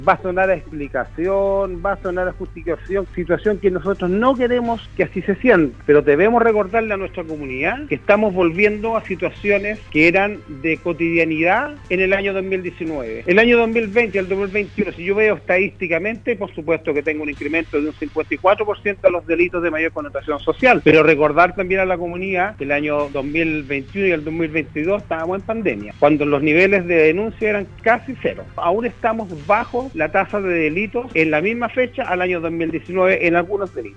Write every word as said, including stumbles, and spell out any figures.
Va a sonar a explicación, va a sonar a justificación, situación que nosotros no queremos que así se sienta, pero debemos recordarle a nuestra comunidad que estamos volviendo a situaciones que eran de cotidianidad en el año dos mil diecinueve. El año dos mil veinte y el dos mil veintiuno, si yo veo estadísticamente, por supuesto que tengo un incremento de un cincuenta y cuatro por ciento de los delitos de mayor connotación social, pero recordar también a la comunidad que el año dos mil veintiuno y el dos mil veintidós estábamos en pandemia, cuando los niveles de denuncia eran casi cero. Aún estamos bajo la tasa de delitos en la misma fecha al año dos mil diecinueve en algunos delitos.